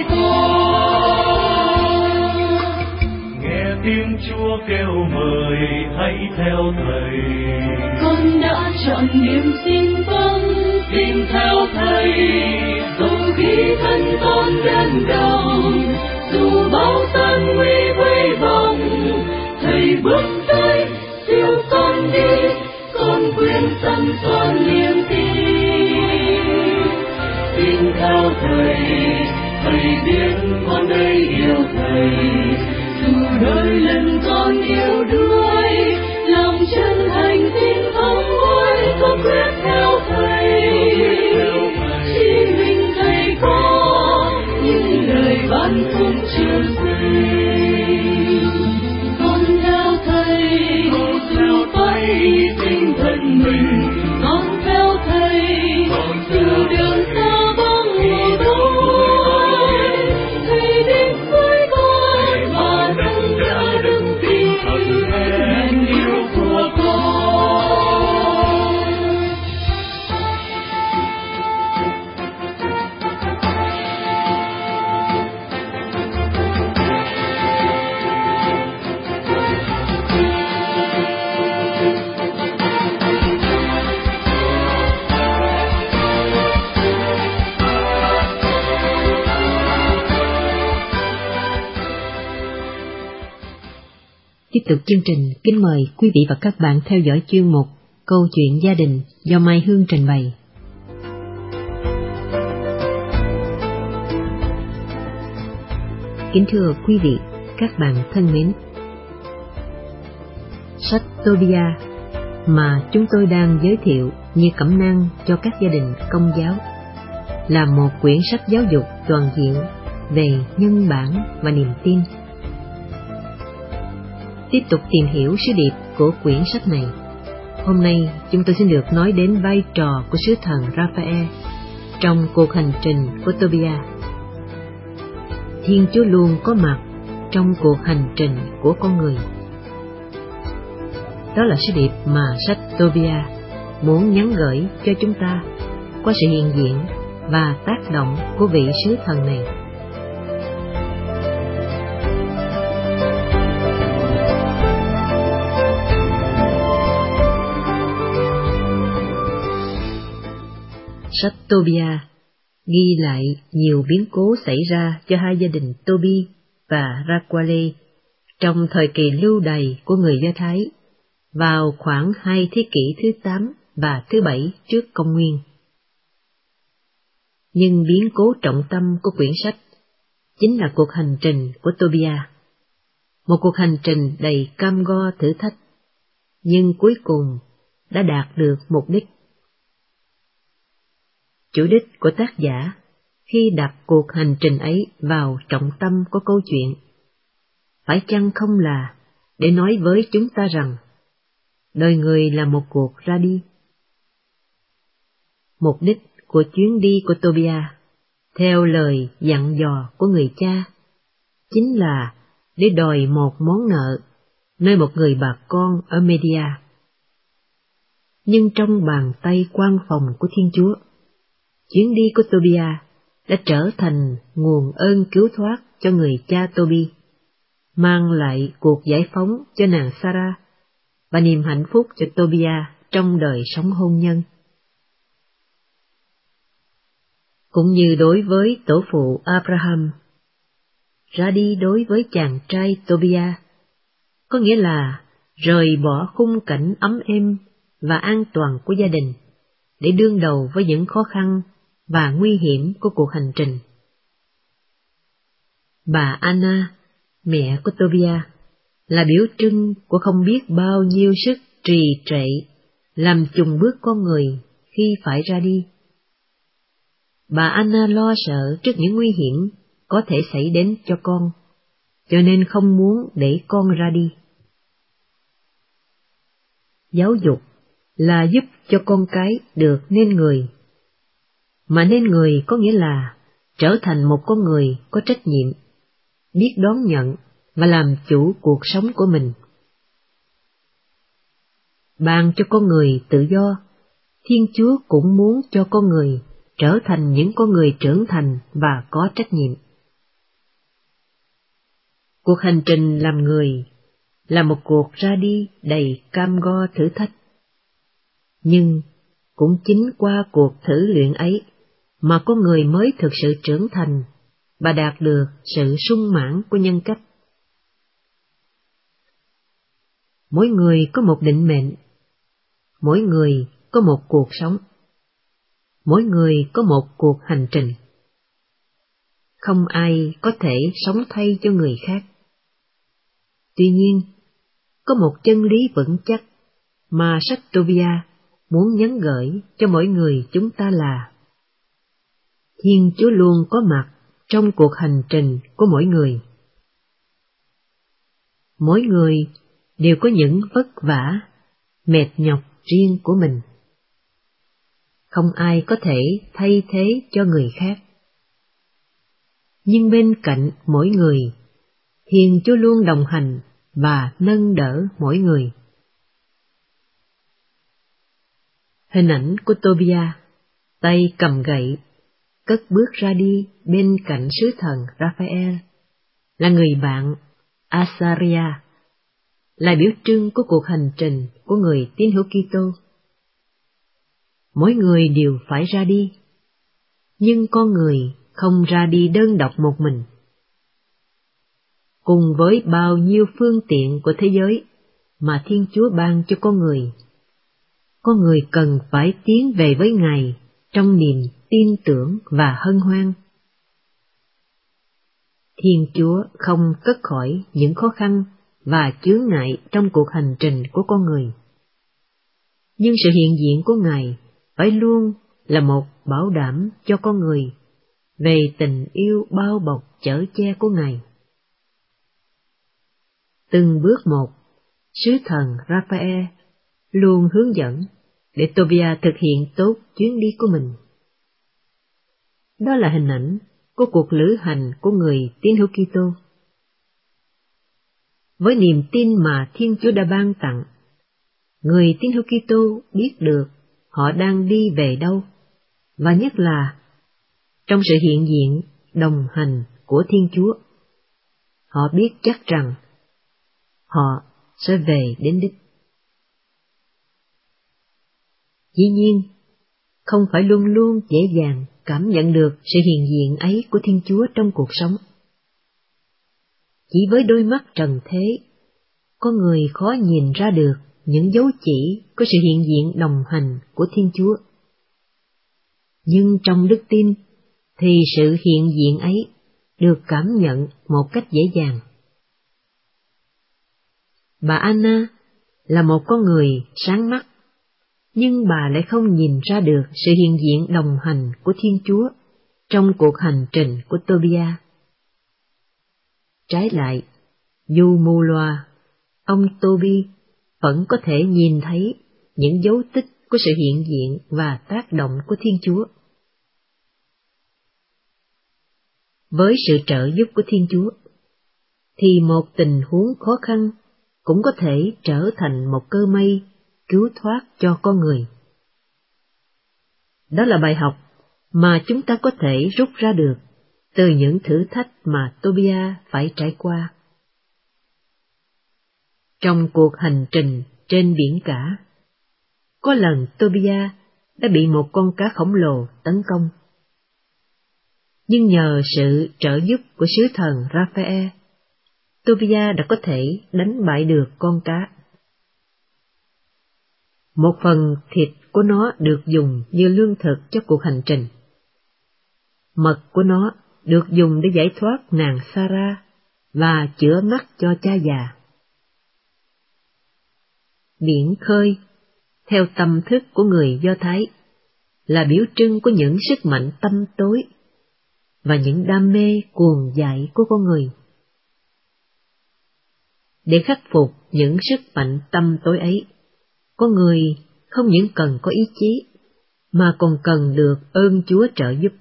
con. Nghe tiếng Chúa kêu mời hãy theo Thầy. Con đã chọn niềm tin vâng, tin theo Thầy. Dù khi thân con gian đồng, dù bao gian nguy vây vòng, Thầy bước tới siêu con đi, con quyền sẵn son niềm tin. Tin theo Thầy, Thầy biết con đây yêu Thầy. Dù đôi lần con yêu đuối, lòng chân thành tin không nguôi, con quyết theo Thầy. Chỉ mình Thầy có những lời ban phúc trường tình. Con theo Thầy, dù phải hy sinh thân mình, con theo Thầy, dù đường xa vắng mù tối, Thầy đến với con và nâng đỡ đứng tin hẹn yêu của con. Tiếp tục chương trình, kính mời quý vị và các bạn theo dõi chuyên mục Câu chuyện gia đình do Mai Hương trình bày. Kính thưa quý vị, các bạn thân mến, sách Tobia mà chúng tôi đang giới thiệu như cẩm nang cho các gia đình Công giáo là một quyển sách giáo dục toàn diện về nhân bản và niềm tin. Tiếp tục tìm hiểu sứ điệp của quyển sách này, hôm nay chúng tôi xin được nói đến vai trò của sứ thần Raphael trong cuộc hành trình của Tobia. Thiên Chúa luôn có mặt trong cuộc hành trình của con người. Đó là sứ điệp mà sách Tobia muốn nhắn gửi cho chúng ta qua sự hiện diện và tác động của vị sứ thần này. Sách Tobia ghi lại nhiều biến cố xảy ra cho hai gia đình Tobi và Raquale trong thời kỳ lưu đày của người Do Thái vào khoảng 2 thế kỷ thứ 8 và thứ 7 trước công nguyên. Nhưng biến cố trọng tâm của quyển sách chính là cuộc hành trình của Tobia, một cuộc hành trình đầy cam go thử thách, nhưng cuối cùng đã đạt được mục đích. Chủ đích của tác giả khi đặt cuộc hành trình ấy vào trọng tâm của câu chuyện, phải chăng không là để nói với chúng ta rằng đời người là một cuộc ra đi? Mục đích của chuyến đi của Tobia, theo lời dặn dò của người cha, chính là để đòi một món nợ nơi một người bà con ở Media. Nhưng trong bàn tay quan phòng của Thiên Chúa, chuyến đi của Tobia đã trở thành nguồn ơn cứu thoát cho người cha Tobi, mang lại cuộc giải phóng cho nàng Sarah và niềm hạnh phúc cho Tobia trong đời sống hôn nhân. Cũng như đối với tổ phụ Abraham, ra đi đối với chàng trai Tobia có nghĩa là rời bỏ khung cảnh ấm êm và an toàn của gia đình để đương đầu với những khó khăn và nguy hiểm của cuộc hành trình. Bà Anna, mẹ của Tobia, là biểu trưng của không biết bao nhiêu sức trì trệ làm chùng bước con người khi phải ra đi. Bà Anna lo sợ trước những nguy hiểm có thể xảy đến cho con, cho nên không muốn để con ra đi. Giáo dục là giúp cho con cái được nên người, mà nên người có nghĩa là trở thành một con người có trách nhiệm, biết đón nhận và làm chủ cuộc sống của mình. Ban cho con người tự do, Thiên Chúa cũng muốn cho con người trở thành những con người trưởng thành và có trách nhiệm. Cuộc hành trình làm người là một cuộc ra đi đầy cam go thử thách. Nhưng cũng chính qua cuộc thử luyện ấy mà con người mới thực sự trưởng thành và đạt được sự sung mãn của nhân cách. Mỗi người có một định mệnh, mỗi người có một cuộc sống, mỗi người có một cuộc hành trình. Không ai có thể sống thay cho người khác. Tuy nhiên, có một chân lý vững chắc mà sách Tobia muốn nhắn gửi cho mỗi người chúng ta là Thiên Chúa luôn có mặt trong cuộc hành trình của mỗi người. Mỗi người đều có những vất vả, mệt nhọc riêng của mình. Không ai có thể thay thế cho người khác. Nhưng bên cạnh mỗi người, Thiên Chúa luôn đồng hành và nâng đỡ mỗi người. Hình ảnh của Tobia, tay cầm gậy, cất bước ra đi bên cạnh sứ thần Raphael, là người bạn Azaria, là biểu trưng của cuộc hành trình của người tín hữu Kitô. Mỗi người đều phải ra đi, nhưng con người không ra đi đơn độc một mình. Cùng với bao nhiêu phương tiện của thế giới mà Thiên Chúa ban cho con người cần phải tiến về với Ngài trong niềm tin tưởng và hân hoan. Thiên Chúa không cất khỏi những khó khăn và chướng ngại trong cuộc hành trình của con người. Nhưng sự hiện diện của Ngài phải luôn là một bảo đảm cho con người về tình yêu bao bọc chở che của Ngài. Từng bước một, sứ thần Raphael luôn hướng dẫn để Tobia thực hiện tốt chuyến đi của mình. Đó là hình ảnh của cuộc lữ hành của người tín hữu Kitô. Với niềm tin mà Thiên Chúa đã ban tặng, người tín hữu Kitô biết được họ đang đi về đâu, và nhất là trong sự hiện diện đồng hành của Thiên Chúa, họ biết chắc rằng họ sẽ về đến đích. Dĩ nhiên, không phải luôn luôn dễ dàng cảm nhận được sự hiện diện ấy của Thiên Chúa trong cuộc sống. Chỉ với đôi mắt trần thế, có người khó nhìn ra được những dấu chỉ của sự hiện diện đồng hành của Thiên Chúa. Nhưng trong đức tin thì sự hiện diện ấy được cảm nhận một cách dễ dàng. Bà Anna là một con người sáng mắt, nhưng bà lại không nhìn ra được sự hiện diện đồng hành của Thiên Chúa trong cuộc hành trình của Tobia. Trái lại, dù mù loà, ông Tobi vẫn có thể nhìn thấy những dấu tích của sự hiện diện và tác động của Thiên Chúa. Với sự trợ giúp của Thiên Chúa, thì một tình huống khó khăn cũng có thể trở thành một cơ may cứu thoát cho con người. Đó là bài học mà chúng ta có thể rút ra được từ những thử thách mà Tobia phải trải qua. Trong cuộc hành trình trên biển cả, có lần Tobia đã bị một con cá khổng lồ tấn công. Nhưng nhờ sự trợ giúp của sứ thần Raphael, Tobia đã có thể đánh bại được con cá. Một phần thịt của nó được dùng như lương thực cho cuộc hành trình. Mật của nó được dùng để giải thoát nàng Sarah và chữa mắt cho cha già. Biển khơi, theo tâm thức của người Do Thái, là biểu trưng của những sức mạnh tâm tối và những đam mê cuồng dại của con người. Để khắc phục những sức mạnh tâm tối ấy, con người không những cần có ý chí, mà còn cần được ơn Chúa trợ giúp.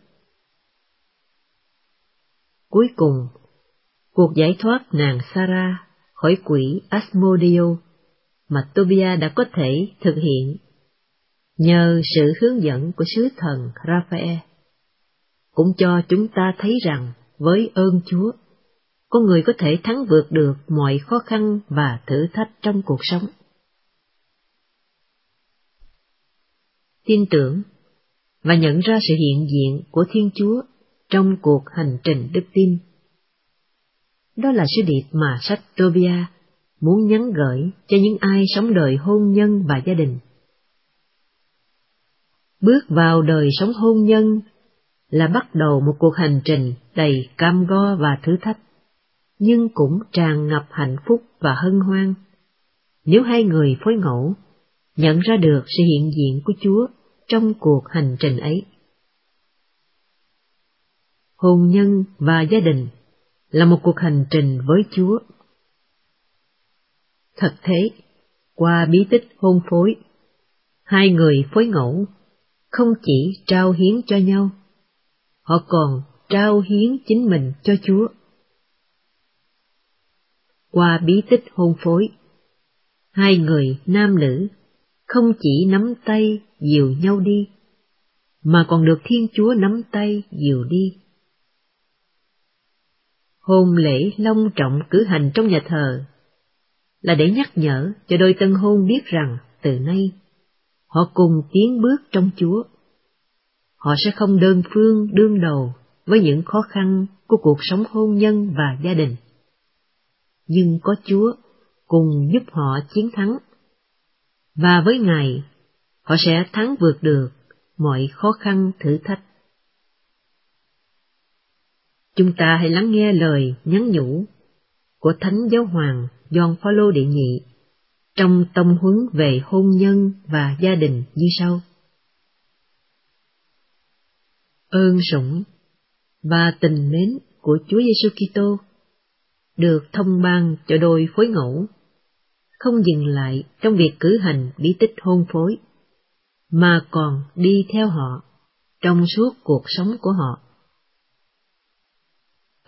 Cuối cùng, cuộc giải thoát nàng Sarah khỏi quỷ Asmodeo mà Tobia đã có thể thực hiện nhờ sự hướng dẫn của sứ thần Raphael, cũng cho chúng ta thấy rằng với ơn Chúa, con người có thể thắng vượt được mọi khó khăn và thử thách trong cuộc sống. Tin tưởng và nhận ra sự hiện diện của Thiên Chúa trong cuộc hành trình đức tin. Đó là sứ điệp mà sách Tobia muốn nhắn gửi cho những ai sống đời hôn nhân và gia đình. Bước vào đời sống hôn nhân là bắt đầu một cuộc hành trình đầy cam go và thử thách, nhưng cũng tràn ngập hạnh phúc và hân hoan, nếu hai người phối ngẫu nhận ra được sự hiện diện của Chúa trong cuộc hành trình ấy. Hôn nhân và gia đình là một cuộc hành trình với Chúa. Thật thế, qua bí tích hôn phối, hai người phối ngẫu không chỉ trao hiến cho nhau, họ còn trao hiến chính mình cho Chúa. Qua bí tích hôn phối, hai người nam nữ không chỉ nắm tay dìu nhau đi, mà còn được Thiên Chúa nắm tay dìu đi. Hôn lễ long trọng cử hành trong nhà thờ là để nhắc nhở cho đôi tân hôn biết rằng từ nay họ cùng tiến bước trong Chúa. Họ sẽ không đơn phương đương đầu với những khó khăn của cuộc sống hôn nhân và gia đình, nhưng có Chúa cùng giúp họ chiến thắng, và với Ngài họ sẽ thắng vượt được mọi khó khăn thử thách. Chúng ta hãy lắng nghe lời nhắn nhủ của Thánh Giáo hoàng Gioan Phaolô đệ nhị trong tông huấn về hôn nhân và gia đình như sau. Ơn sủng và tình mến của Chúa Giêsu Kitô được thông ban cho đôi phối ngẫu, không dừng lại trong việc cử hành bí tích hôn phối, mà còn đi theo họ trong suốt cuộc sống của họ.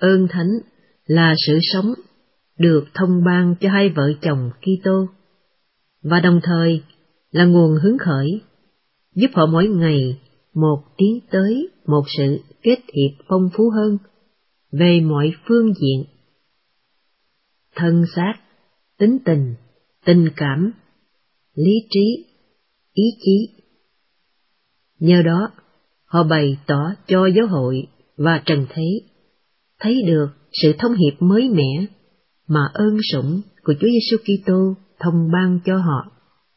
Ơn thánh là sự sống được thông ban cho hai vợ chồng Kitô, và đồng thời là nguồn hứng khởi, giúp họ mỗi ngày một tiến tới một sự kết hiệp phong phú hơn về mọi phương diện: thân xác, tính tình, tình cảm, lý trí, ý chí. Nhờ đó, họ bày tỏ cho giáo hội và trần thế thấy được sự thông hiệp mới mẻ mà ơn sủng của Chúa Giêsu Kitô thông ban cho họ.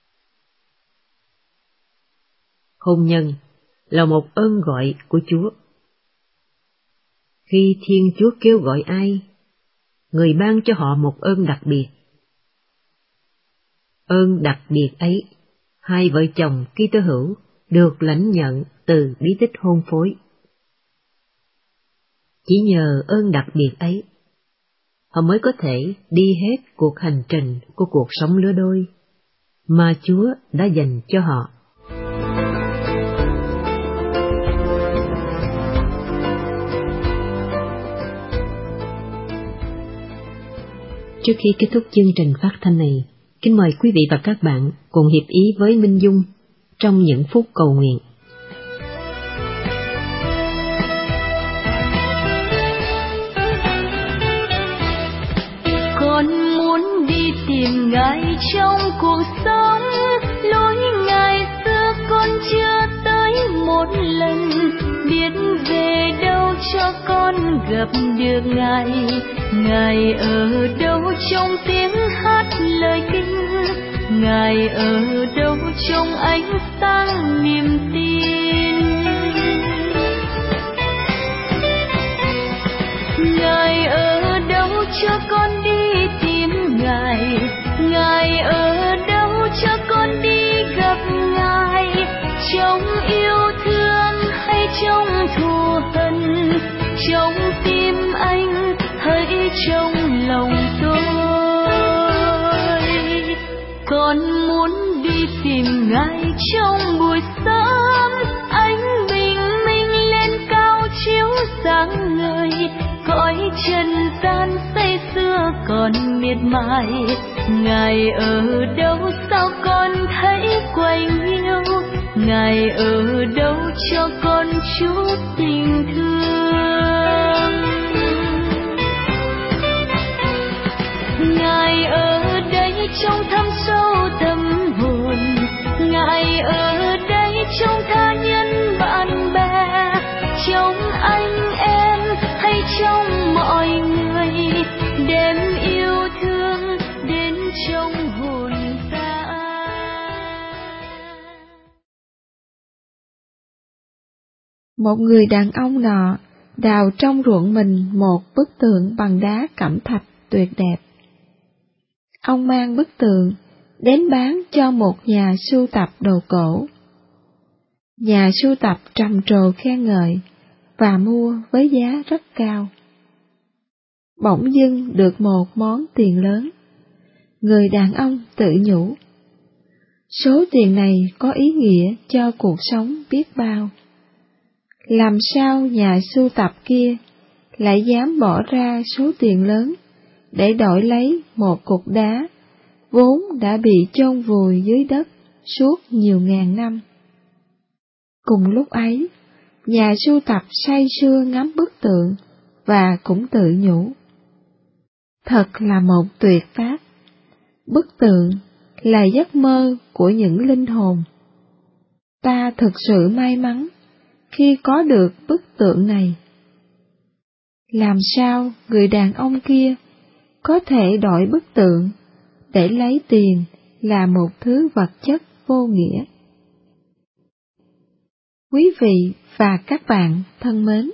Hôn nhân là một ơn gọi của Chúa. Khi Thiên Chúa kêu gọi ai, Người ban cho họ một ơn đặc biệt. Ơn đặc biệt ấy, hai vợ chồng Kitô hữu được lãnh nhận từ bí tích hôn phối. Chỉ nhờ ơn đặc biệt ấy, họ mới có thể đi hết cuộc hành trình của cuộc sống lứa đôi mà Chúa đã dành cho họ. Trước khi kết thúc chương trình phát thanh này, kính mời quý vị và các bạn cùng hiệp ý với Minh Dung trong những phút cầu nguyện. Con muốn đi tìm Ngài trong cuộc sống, lối Ngài xưa con chưa tới một lần. Biết về đâu cho con gặp được Ngài, Ngài ở đâu trong tiếng hát lời kinh, Ngài ở đâu trong ánh sáng niềm tin. Ngài ở đâu cho con đi tìm Ngài, Ngài ở đâu cho con đi gặp Ngài, trong yêu thương hay trong thù hận, trong tim anh hay trong lòng tôi. Con muốn đi tìm Ngài trong buổi sớm, ánh bình minh lên cao chiếu sáng ngời, cõi trần gian say sưa còn miệt mài. Ngài ở đâu sao con thấy quạnh hiu, Ngài ở đâu cho con chút tình thương. Ngài ở đây trong thâm sâu tâm hồn, Ngài ở đây trong tha nhân bạn bè, trong anh em hay trong mọi người, đem yêu thương đến trong hồn ta. Một người đàn ông nọ đào trong ruộng mình một bức tượng bằng đá cẩm thạch tuyệt đẹp. Ông mang bức tượng đến bán cho một nhà sưu tập đồ cổ. Nhà sưu tập trầm trồ khen ngợi và mua với giá rất cao. Bỗng dưng được một món tiền lớn. Người đàn ông tự nhủ, số tiền này có ý nghĩa cho cuộc sống biết bao. Làm sao nhà sưu tập kia lại dám bỏ ra số tiền lớn để đổi lấy một cục đá vốn đã bị chôn vùi dưới đất suốt nhiều ngàn năm. Cùng lúc ấy, nhà sưu tập say sưa ngắm bức tượng và cũng tự nhủ, thật là một tuyệt tác. Bức tượng là giấc mơ của những linh hồn. Ta thực sự may mắn khi có được bức tượng này. Làm sao người đàn ông kia có thể đổi bức tượng để lấy tiền là một thứ vật chất vô nghĩa? Quý vị và các bạn thân mến,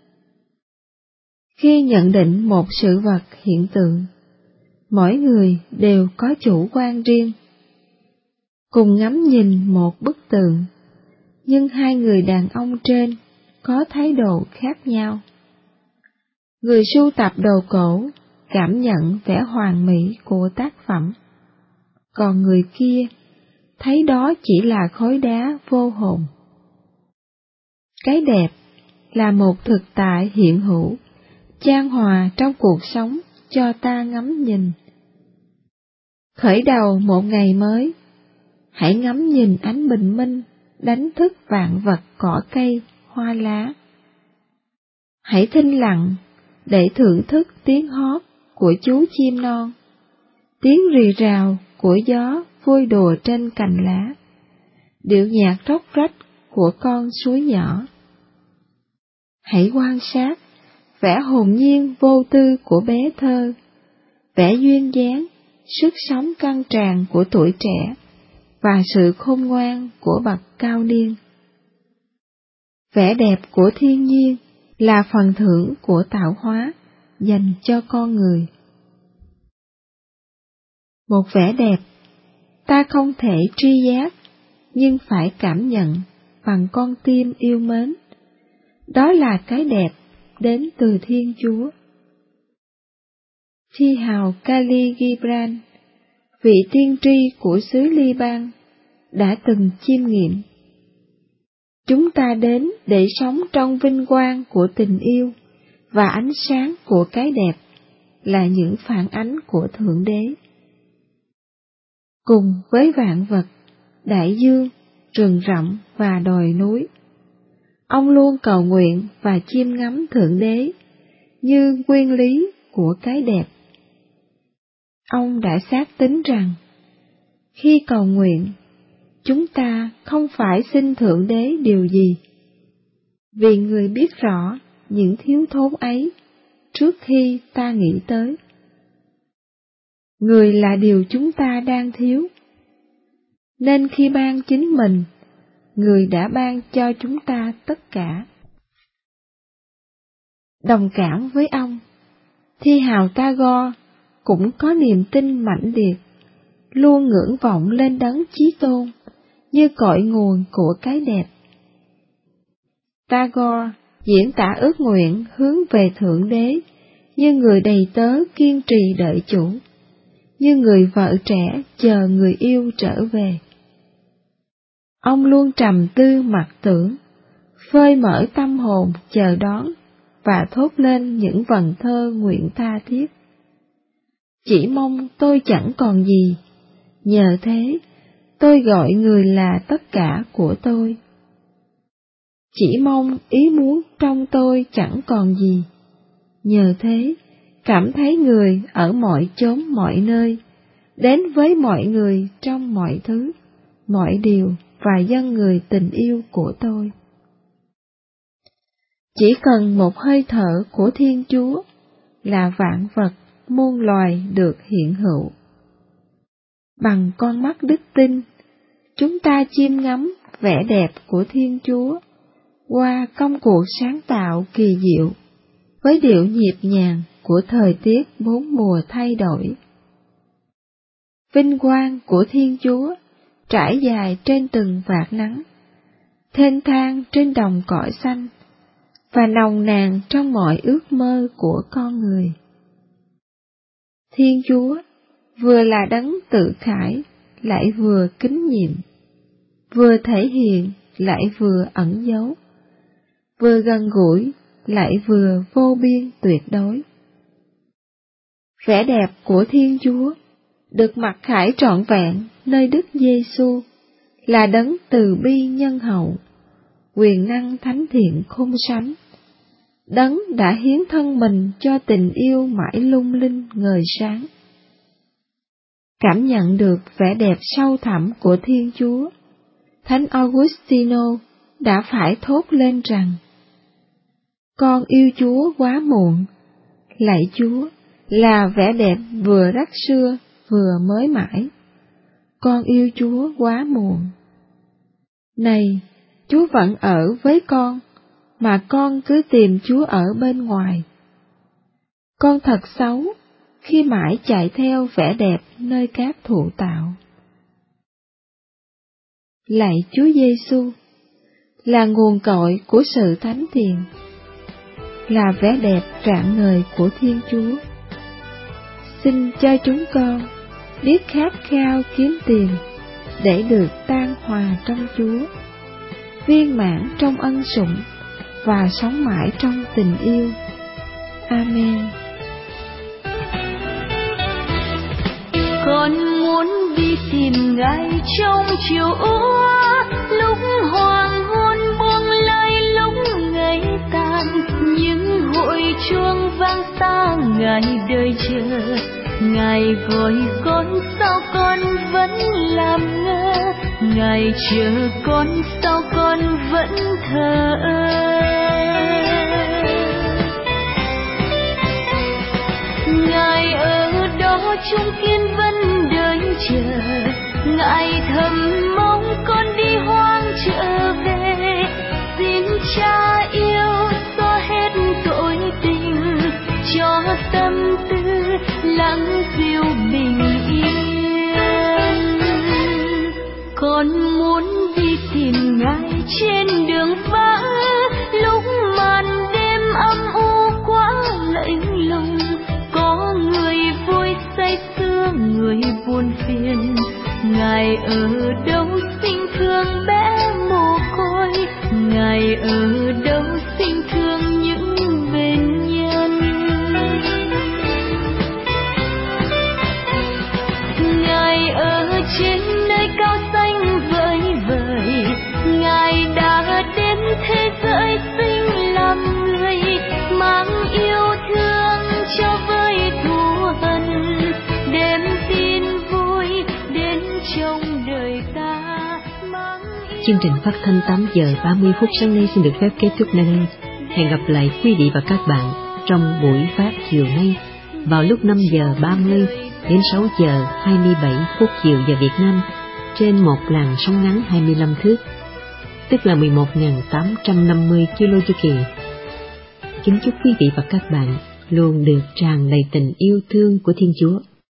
khi nhận định một sự vật hiện tượng, mỗi người đều có chủ quan riêng. Cùng ngắm nhìn một bức tượng, nhưng hai người đàn ông trên có thái độ khác nhau. Người sưu tập đồ cổ cảm nhận vẻ hoàn mỹ của tác phẩm, còn người kia thấy đó chỉ là khối đá vô hồn. Cái đẹp là một thực tại hiện hữu chan hòa trong cuộc sống cho ta ngắm nhìn. Khởi đầu một ngày mới, hãy ngắm nhìn ánh bình minh đánh thức vạn vật cỏ cây, hoa lá. Hãy thinh lặng để thưởng thức tiếng hót của chú chim non, tiếng rì rào của gió vui đùa trên cành lá, điệu nhạc róc rách của con suối nhỏ. Hãy quan sát vẻ hồn nhiên vô tư của bé thơ, vẻ duyên dáng, sức sống căng tràn của tuổi trẻ và sự khôn ngoan của bậc cao niên. Vẻ đẹp của thiên nhiên là phần thưởng của tạo hóa dành cho con người. Một vẻ đẹp ta không thể tri giác, nhưng phải cảm nhận bằng con tim yêu mến. Đó là cái đẹp đến từ Thiên Chúa. Thi hào Khalil Gibran, vị tiên tri của xứ Liban, đã từng chiêm nghiệm. Chúng ta đến để sống trong vinh quang của tình yêu, và ánh sáng của cái đẹp là những phản ánh của Thượng Đế. Cùng với vạn vật, đại dương, rừng rậm và đồi núi, ông luôn cầu nguyện và chiêm ngắm Thượng Đế như nguyên lý của cái đẹp. Ông đã xác tín rằng, khi cầu nguyện, chúng ta không phải xin Thượng Đế điều gì, vì Người biết rõ những thiếu thốn ấy trước khi ta nghĩ tới. Người là điều chúng ta đang thiếu, nên khi ban chính mình, Người đã ban cho chúng ta tất cả. Đồng cảm với ông, thi hào Tagore cũng có niềm tin mãnh liệt, luôn ngưỡng vọng lên đấng chí tôn như cội nguồn của cái đẹp. Tagore diễn tả ước nguyện hướng về Thượng Đế như người đầy tớ kiên trì đợi chủ, như người vợ trẻ chờ người yêu trở về. Ông luôn trầm tư mặc tưởng, phơi mở tâm hồn chờ đón và thốt lên những vần thơ nguyện tha thiết. Chỉ mong tôi chẳng còn gì, nhờ thế tôi gọi Người là tất cả của tôi. Chỉ mong ý muốn trong tôi chẳng còn gì, nhờ thế cảm thấy Người ở mọi chốn mọi nơi, đến với mọi người trong mọi thứ, mọi điều và dâng Người tình yêu của tôi. Chỉ cần một hơi thở của Thiên Chúa là vạn vật muôn loài được hiện hữu. Bằng con mắt đức tin, chúng ta chiêm ngắm vẻ đẹp của Thiên Chúa qua công cuộc sáng tạo kỳ diệu với điệu nhịp nhàng của thời tiết bốn mùa thay đổi. Vinh quang của Thiên Chúa trải dài trên từng vạt nắng, thênh thang trên đồng cỏ xanh, và nồng nàn trong mọi ước mơ của con người. Thiên Chúa vừa là đấng tự khải, lại vừa kính nhiệm, vừa thể hiện, lại vừa ẩn giấu, vừa gần gũi, lại vừa vô biên tuyệt đối. Vẻ đẹp của Thiên Chúa được mặc khải trọn vẹn nơi Đức Giêsu là đấng từ bi nhân hậu, quyền năng thánh thiện không sánh, đấng đã hiến thân mình cho tình yêu mãi lung linh ngời sáng. Cảm nhận được vẻ đẹp sâu thẳm của Thiên Chúa, Thánh Augustino đã phải thốt lên rằng: Con yêu Chúa quá muộn, lạy Chúa là vẻ đẹp vừa rắc xưa vừa mới mãi. Con yêu Chúa quá muộn. Này, Chúa vẫn ở với con, mà con cứ tìm Chúa ở bên ngoài. Con thật xấu khi mãi chạy theo vẻ đẹp nơi các thụ tạo. Lạy Chúa Giêsu là nguồn cội của sự thánh thiện, là vẻ đẹp rạng ngời của Thiên Chúa. Xin cho chúng con biết khát khao kiếm tìm để được tan hòa trong Chúa, viên mãn trong ân sủng và sống mãi trong tình yêu. Amen. Con muốn đi tìm Ngài trong chiều úa, lúc hoàng hôn buông lơi, lúc ngày tàn, những hội chuông vang xa Ngài đợi chờ. Ngài gọi con sao con vẫn làm ngơ, Ngài chờ con sao con vẫn thờ ơ. Ngài ở đó chung kiên vân đợi chờ, Ngài thầm mong con đi hoang trở về. Xin Cha yêu xóa hết tội tình, cho tâm tư lắng dịu bình yên. Con muốn đi tìm Ngài trên đường vắng, lúc màn đêm âm u quá lạnh lùng. Có người vui say sưa, người buồn phiền. Ngài ở đâu sinh thương bé mồ côi, Ngài ở đâu sinh thương những bệnh nhân. Ngài ở trên nơi cao xanh vời vời, Ngài đã đến thế giới sinh làm người, mang yêu thương cho với thù hận, đem tin vui đến trong đời ta. Chương trình phát thanh 8 giờ 30 phút sáng nay xin được phép kết thúc nơi đây. Hẹn gặp lại quý vị và các bạn trong buổi phát chiều nay vào lúc 5 giờ 30 đến 6 giờ 27 phút chiều giờ Việt Nam trên một làn sóng ngắn 25 thước, tức là 11.850 kilo chu kỳ. Kính chúc quý vị và các bạn luôn được tràn đầy tình yêu thương của Thiên Chúa.